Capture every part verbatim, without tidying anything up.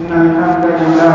إن الحمد لله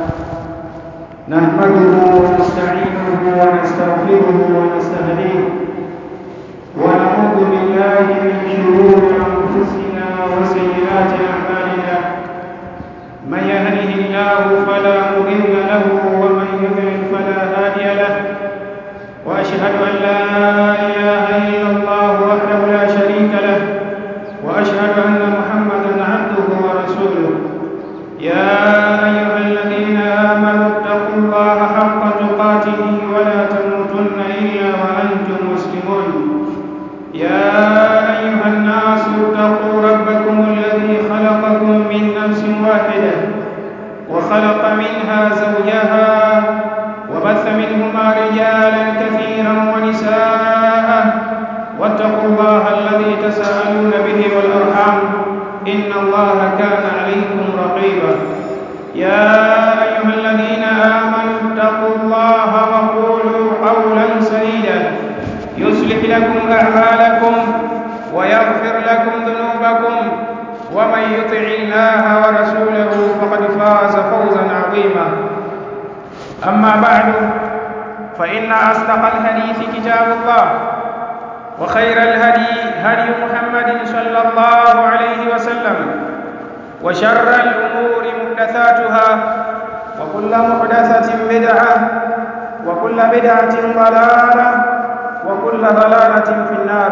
نحمده ونستعينه ونستغفره ونستهديه ونعوذ بالله من شرور أنفسنا وسيئات أعمالنا من يهده الله فلا مضل له ومن يضلل فلا هادي له وأشهد أن لا إله إلا الله وحده لا شريك له وأشهد أن محمدا عبده ورسوله يا أيها الذين آمنوا اتقوا الله حق تقاته ولا تموتن إلا وأنتم مسلمون يا أيها الناس اتقوا ربكم الذي خلقكم من نفس واحدة وخلق منها زوجها وبث منهما رجالا كثيرا ونساء واتقوا الله الذي تساءلون به والأرحام إن الله كان عليكم رقيبا يا أيها الذين آمنوا اتقوا الله وقولوا قولا سديدا يصلح لكم أعمالكم ويغفر لكم ذنوبكم ومن يطع الله ورسوله فقد فاز فوزا عظيما أما بعد فإن أصدق الحديث كتاب الله وخير الهدي هدي محمد صلى الله عليه وسلم وشر الأمور محدثاتها وكل محدثة بدعة وكل بدعة ضلالة وكل ضلالة في النار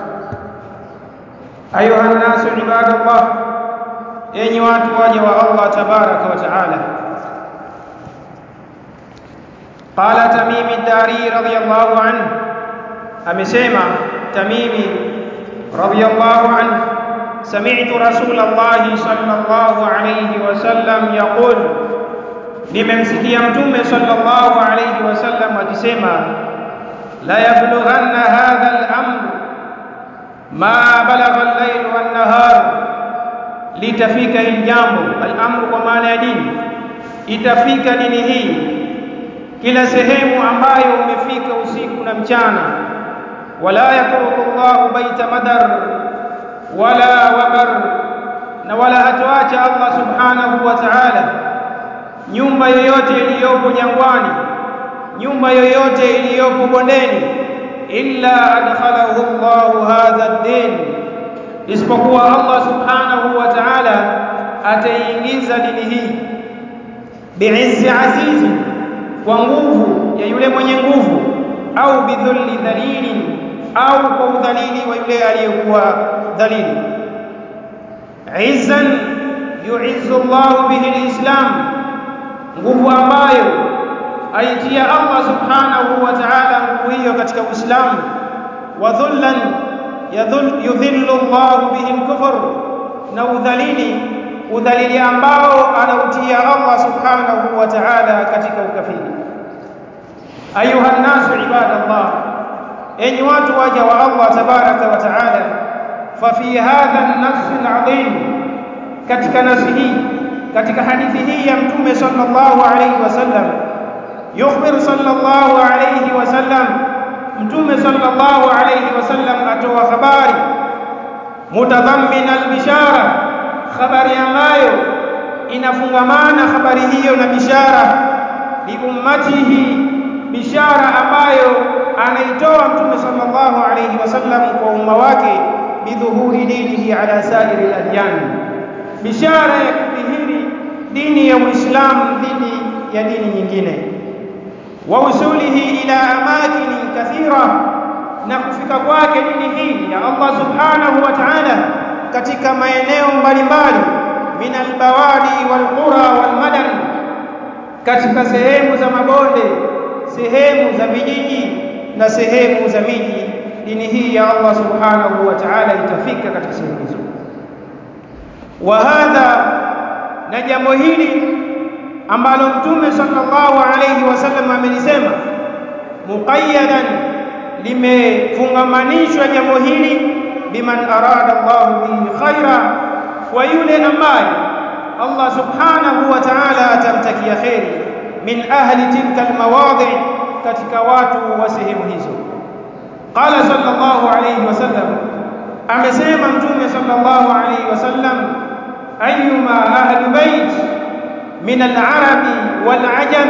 أيها الناس عباد الله أيها واتواجه الله تبارك وتعالى قال تميم الداري رضي الله عنه أمسيما تميمي رضي الله عنه سمعت رسول الله صلى الله عليه وسلم يقول nimemsikia mtume sallallahu alayhi wasallam akisema la yablughanna hadha al-amr ma balagha al-layl wan-nahar litafika al-jambo al-amr kwa maana ya dini itafika dini hii kila sehemu ambayo umefika usiku na mchana wala yakruku Allahu baita madar wala wabar na wala hatuacha Allah subhanahu wa ta'ala nyumba yoyote iliyopo jangwani nyumba yoyote iliyopo bondeni illa adkhalahu Allahu hadha ad-din isipokuwa Allah subhanahu wa ta'ala ataingiza dini hii bi'izzi azizi kwa nguvu ya yule mwenye nguvu au bidhulli dhalili au kwa udhalili wa yule aliyekuwa dhalili izzan yu'izzu Allah bihi al-islam nguvu ambayo aitia Allah subhanahu wa ta'ala nguvu hiyo katika Uislamu wa dhullan yudhillu Allah bihi al-kufr na udhalili udhalili ambao anautia Allah subhanahu wa ta'ala katika ukafiri ayuha an-nasu ibadallah enyi watu waja wa Allah tabaraka wa ta'ala fa fi hadha an-nass al-'azim katika nasi hii katika hadithi hii ya mtume sallallahu alayhi wasallam yukhbir sallallahu alayhi wasallam mtume sallallahu alayhi wasallam atoa habari mutadhammin al-bishara habari ambayo inafungamana habari hiyo na bishara bi ummatihi bishara ambayo anaitoa mtume sallallahu alayhi wasallam kwa umma wake bidhuhuri dinihi ala sa'iri al-adyan bishara ya kudhihiri dini ya Uislamu dhidi ya dini nyingine wa usulihi ila amakin kathira na kufika kwake dini hii ya Allah subhanahu wa ta'ala katika maeneo mbalimbali min albawadi walqura walmadan katika sehemu za mabonde sehemu za vijiji na sehemu za miji dini hii ya Allah subhanahu wa ta'ala itafika katika sehemu hizo wa hadha na jambo hili ambalo mtume sallallahu alayhi wasallam amelisema muqayyadan limefungamanishwa jambo hili biman arada Allah bihi khaira wa yule ambaye Allah subhanahu wa ta'ala atamtakia khairi min ahli tilka almawadhi katika watu wa sehemu hizo qala sallallahu alayhi wasallam amesema mtume sallallahu alayhi wasallam ayyuma ahli bait min al-arabi wal-ajam,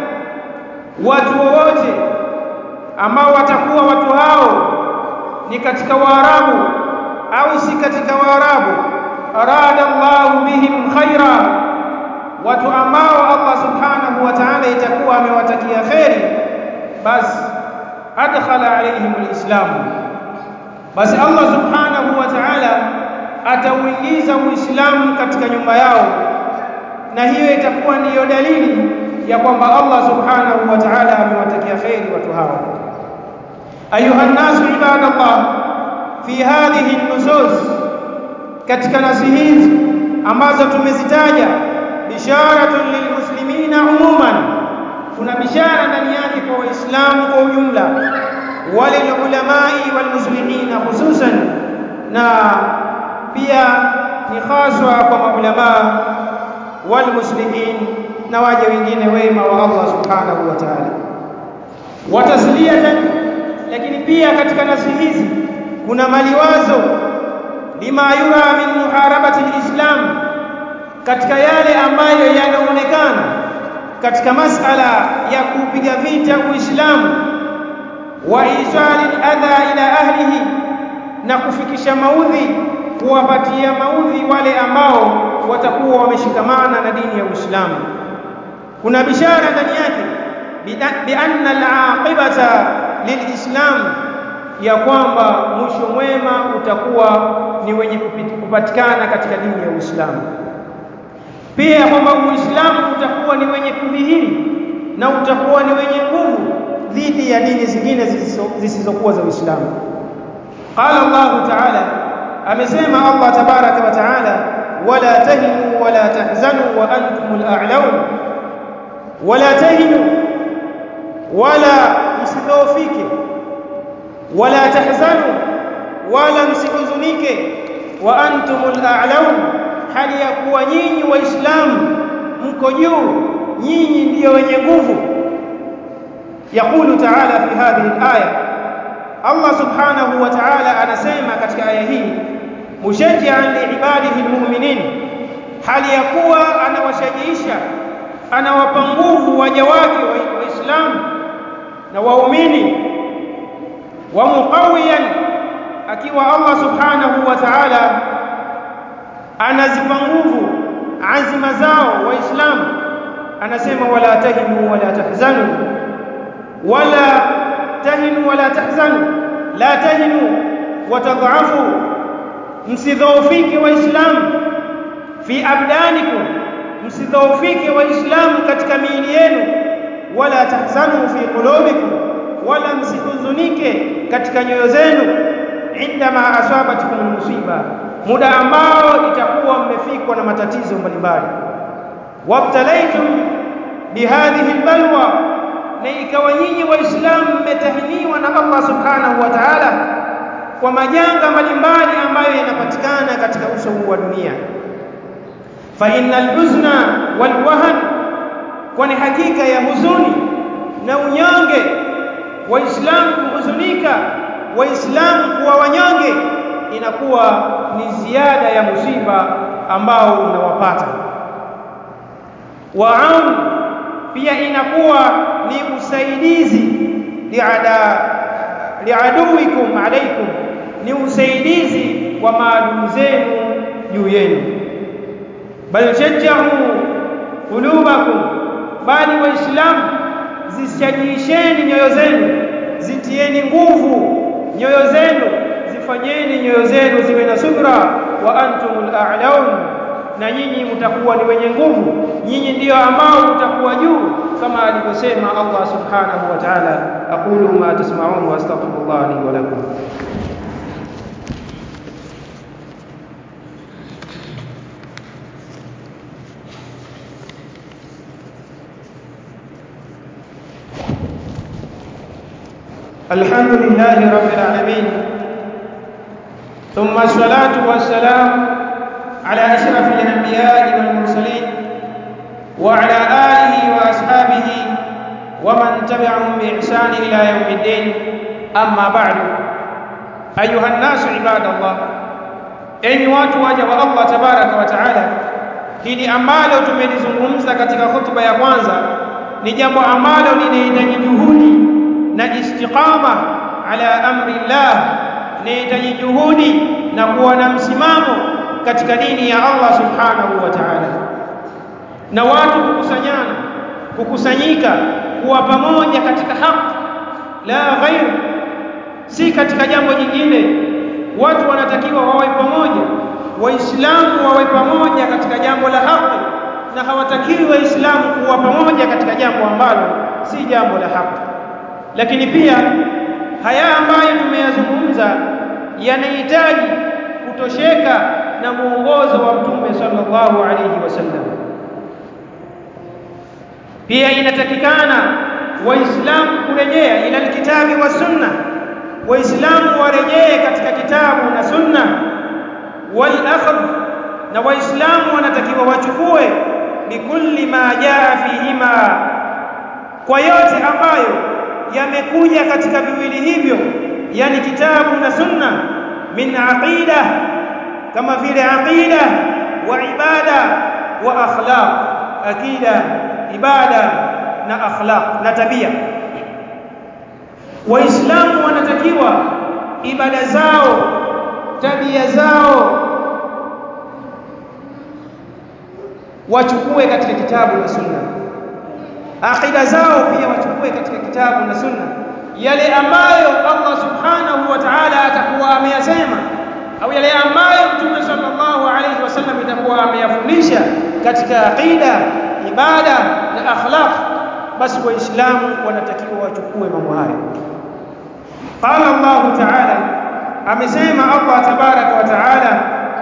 watu wote ambao watakuwa watu hao ni katika Waarabu au si katika Waarabu, arada Allahu bihim khaira, watu ambao Allah subhanahu wa ta'ala itakuwa amewatakia khairi, basi adkhala alaihim alislam, basi Allah subhanahu wa ta'ala atauingiza Uislamu katika nyumba yao, na hiyo itakuwa ndiyo dalili ya kwamba Allah subhanahu wa ta'ala amewatakia khairi watu hao. Ayuha an-nas ibadallah, fi hadhihi an-nusus, katika nasi hizi ambazo tumezitaja, bisharatun lilmuslimina umuman, kuna bishara ndani yake kwa waislamu kwa ujumla, walil ulamai wal muslimina hususan, na pia ni haswa kwa maulama wal muslimin na waja wengine wema wa Allah subhanahu wa ta'ala. Wa tasliyatan, lakini pia katika nasi hizi kuna maliwazo lima yura min muharabati alislam, katika yale ambayo yanaonekana katika masala ya kupiga vita Uislamu, wa isali adha ila ahlihi, na kufikisha maudhi, kuwapatia maudhi wale ambao watakuwa wameshikamana na dini ya Uislamu. Kuna bishara ndani yake bi anna al-aqibata lilislam, ya kwamba mwisho mwema utakuwa ni wenye kupatikana katika dini ya Uislamu. Pia kwamba Uislamu utakuwa ni wenye kudhihiri na utakuwa ni wenye nguvu dhidi ya dini zingine zisizokuwa za Uislamu. Qala Allah Ta'ala, amesema Allah tabaraka wa taala, wala tahinu wala tahzanu wa antumul a'laun, wala tahinu, wala msidhoofike, wala tahzanu, wala msihuzunike, wa antumul a'laun, hali ya kuwa nyinyi waislamu mko juu, nyinyi ndiyo wenye nguvu. Yaqulu ta'ala fi hadhihi al-aya, Allah subhanahu wa ta'ala anasema katika aya hii, mushajji'an li'ibadihi al-mu'minin, hali ya kuwa anawashajiisha, anawapa nguvu waja wake waislamu na waumini, wa muqawiyan, akiwa Allah subhanahu wa ta'ala anazipa nguvu azima zao waislamu, anasema wala tahinu wala tahzanu, wala tahinu wala tahzanu, la tahinu wa tadhafu, msidhoofike waislamu, fi abdanikum, msidhoofike waislamu katika miili yenu, wala tahzanu fi qulubikum, wala msihuzunike katika nyoyo zenu, indama asabatukum musiba, muda ambao itakuwa mmefikwa na matatizo mbalimbali. Wabtalaitum bihadhihi albalwa, na ikawa nyinyi waislamu mmetahiniwa na Allah subhanahu wa ta'ala kwa majanga mbalimbali ambayo yanapatikana katika uso huu wa dunia. Fa innal huzna wal wahan, kwani hakika ya huzuni na unyonge, waislamu kuhuzunika, waislamu kuwa wanyonge, inakuwa ni ziada ya musiba ambao unawapata. Wa'am, pia inakuwa ni usaidizi liada liaduwikum alaikum, ni usaidizi kwa maadui zenu juu yenu. Bal shajjahu qulubakum, bali waislamu zishajiisheni nyoyo zenu, zitieni nguvu nyoyo zenu, zifanyeni nyoyo zenu ziwe na subra. Wa antumul a'laun, na nyinyi mtakuwa ni wenye nguvu, nyinyi ndio ambao mtakuwa juu, kama alivyosema Allah subhanahu wa ta'ala. Aqulu ma tasma'un wa astaghfirullah li wa lakum. Alhamdulillahi rabbil alamin, thumma salatu wassalam ala ashrafil anbiya'i wal mursalin wa ala alihi wa ashabihi wa man tabi'ahum bi ihsan ila yawmiddin. Amma ba'du, ayuha an-nas ibadallah, enyi watu waja wa Allah tabaraka wa taala, hii hili ambalo tumelizungumza katika hotuba ya kwanza ni jambo ambalo linahitaji juhudi na istiqama ala amri Allah, linahitaji juhudi na kuwa na msimamo katika dini ya Allah subhanahu wa ta'ala, na watu kukusanyana kukusanyika kuwa pamoja katika haki la ghair, si katika jambo jingine. Watu wanatakiwa wawe pamoja, waislamu wawe pamoja katika jambo la haki, na hawatakiwi waislamu kuwa pamoja katika jambo ambalo si jambo la haki. Lakini pia haya ambayo tumeyazungumza yanahitaji kutosheka na muongozo wa Mtume sallallahu alayhi wasallam. Pia inatakikana waislamu kurejea ila alkitabi wa sunna, waislamu warejee katika kitabu na sunna. Wal akhd, na waislamu wanatakiwa wachukue bikulli ma jaa fihima, kwa yote ambayo yamekuja katika viwili hivyo, yani kitabu na sunna, min aqida, kama vile aqida wa ibada wa akhlaq, akida, ibada na akhlaq na tabia. Waislamu wanatakiwa ibada zao, tabia zao wachukue katika kitabu na sunna, aqida zao pia wachukue katika kitabu na sunna, yale ambayo Allah subhanahu wa ta'ala atakuwa ameyasema au yale ambayo Mtume sallallahu alayhi wasallam itakuwa ameyafundisha katika aqida, ibada na akhlaq, basi waislamu wanatakiwa wachukue mambo hayo. Qala Allah ta'ala, amesema Allah tabaraka wa ta'ala,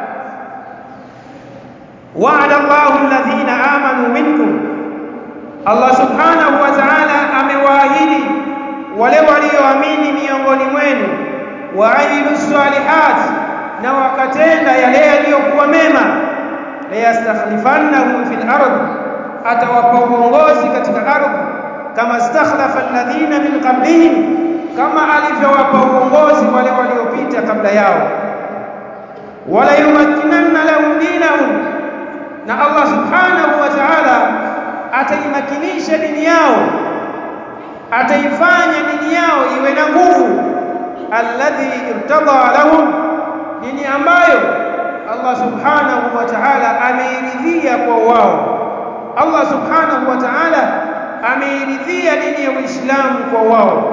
wa'ada Allahu alladhina amanu minkum, Allah subhanahu wa ta'ala amewaahidi wale walioamini miongoni mwenu, wa amilus salihat, na wakatenda yale yaliyokuwa mema, la yastakhlifannahum fil ardh, atawapa uongozi katika ardhi, kama stakhlafa alladhina min qablihim, kama alivyowapa uongozi wale waliopita kabla yao. Wala yumakkinanna lahum dinahum, na Allah subhanahu wa ta'ala ataimakinisha dini yao, ataifanya dini yao iwe na nguvu, alladhi irtada lahum, dini ambayo Allah subhanahu wa ta'ala ameiridhia kwa wao. Allah subhanahu wa ta'ala ameiridhia dini ya Uislamu kwa wao.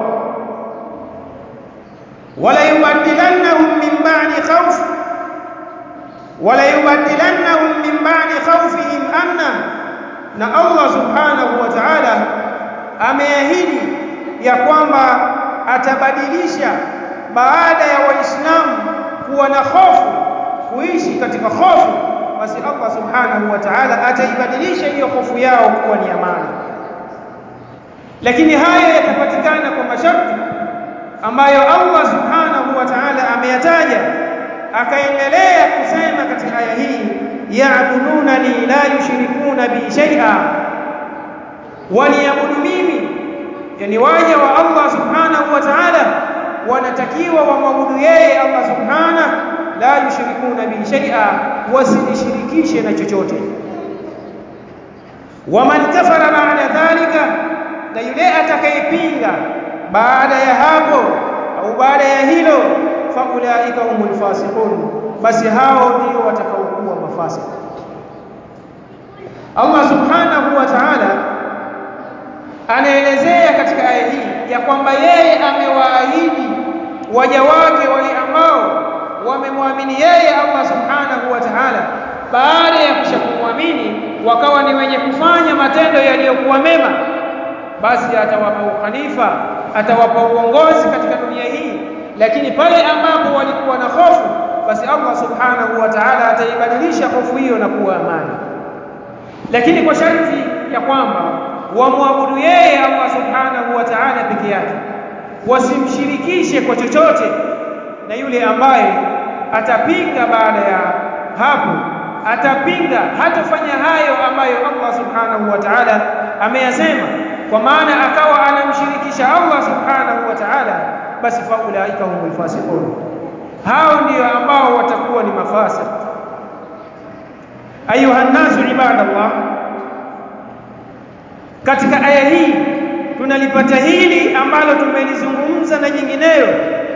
Wala yubaddilannahum min ba'di khawf, wala yubaddilannahum min ba'di khawfihim amna, na Allah subhanahu wa ta'ala ameahidi ya kwamba atabadilisha baada ya waislamu kuwa na hofu, kuishi katika hofu, basi Allah subhanahu wa ta'ala ataibadilisha hiyo hofu yao kuwa ni amani. Lakini haya yatapatikana kwa masharti ambayo Allah subhanahu wa ta'ala ameyataja, akaendelea kusema katika aya hii, ya'budunani la yushrikuna bi shay'a, waniabudu mimi, yani waja wa Allah subhanahu wa ta'ala wanatakiwa wamwabudu yeye Allah subhanahu, la yushrikuna bi shay'a, wasinishirikishe na chochote. Waman kafara ba'da dhalika, na yule atakayepinga baada ya hapo au baada ya hilo, fa ulaika humul fasiqun, basi hao ndio watakaokuwa mafasik. Allah subhanahu wa ta'ala anaelezea katika aya hii ya kwamba yeye amewaahidi waja wake wale ambao wamemwamini yeye Allah subhanahu wa ta'ala, baada ya kushakumwamini wakawa ni wenye kufanya matendo yaliyokuwa mema, basi atawapa ukhalifa, atawapa uongozi katika dunia hii. Lakini pale ambapo walikuwa na hofu, basi Allah subhanahu wa ta'ala ataibadilisha hofu hiyo na kuwa amani, lakini kwa sharti ya kwamba wamwabudu yeye Allah subhanahu wa ta'ala peke yake, wasimshirikishe kwa chochote. Na yule ambaye atapinga baada ya hapo, atapinga, hatafanya hayo ambayo Allah subhanahu wa ta'ala ameyasema, kwa maana akawa anamshirikisha Allah subhanahu wa ta'ala, basi fa ulaika humul fasiqun, hao ndio ambao watakuwa ni mafasik. ayuha nasu ibadallah, katika aya hii tunalipata hili ambalo tumelizungumza na nyingineyo,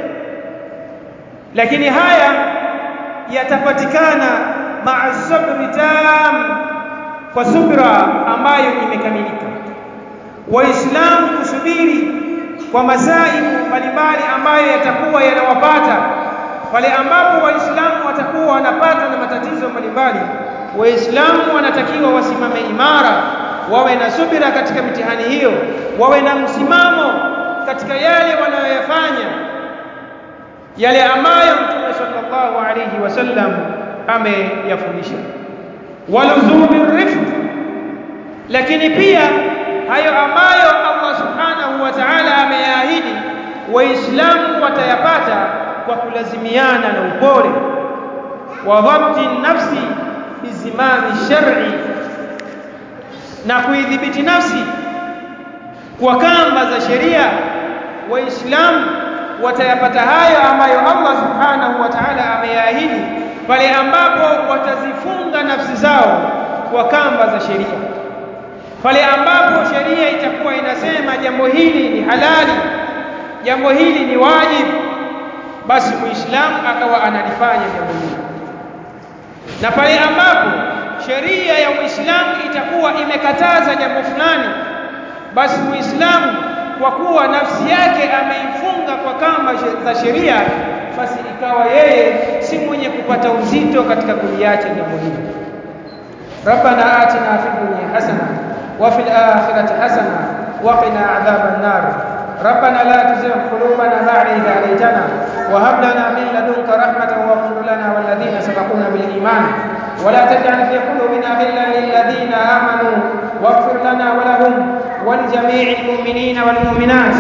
lakini haya yatapatikana ma'a sabri tam, kwa subra ambayo imekamilika. Waislamu kusubiri kwa masaibu mbalimbali ambayo yatakuwa yanawapata. Pale ambapo waislamu watakuwa wanapatwa na matatizo mbalimbali, waislamu wanatakiwa wasimame imara, wawe na subira katika mitihani hiyo, wawe na msimamo katika yale wanayoyafanya, yale ambayo Mtume sallallahu alayhi wasallam ameyafundisha. Waluzumi rifq, lakini pia hayo ambayo Allah subhanahu wa ta'ala ameyaahidi waislamu watayapata kwa kulazimiana na upole. Wa dhabti nafsi bizimami shar'i, na kuidhibiti nafsi kwa kamba za sheria. Waislamu watayapata hayo ambayo Allah subhanahu wa ta'ala ameyaahidi pale ambapo watazifunga nafsi zao kwa kamba za sheria. Pale ambapo sheria itakuwa inasema jambo hili ni halali, jambo hili ni wajibu, basi muislamu akawa analifanya jambo hili. Na pale ambapo sheria ya Uislamu itakuwa imekataza jambo fulani, basi muislamu kwa kuwa nafsi yake ameifunga kwa kamba za sheria, basi ikawa yeye si mwenye kupata uzito katika kuliacha jambo hili. Rabbana atina fid dunya hasana wa fil akhirati hasana wa qina adhaban nar. ربنا لا تزغ قلوبنا بعد إذ هديتنا وهب لنا من لدنك رحمة واغفر لنا والذين سبقونا بالإيمان ولا تجعل في قلوبنا غلا للذين آمنوا واغفر لنا ولهم ولجميع المؤمنين والمؤمنات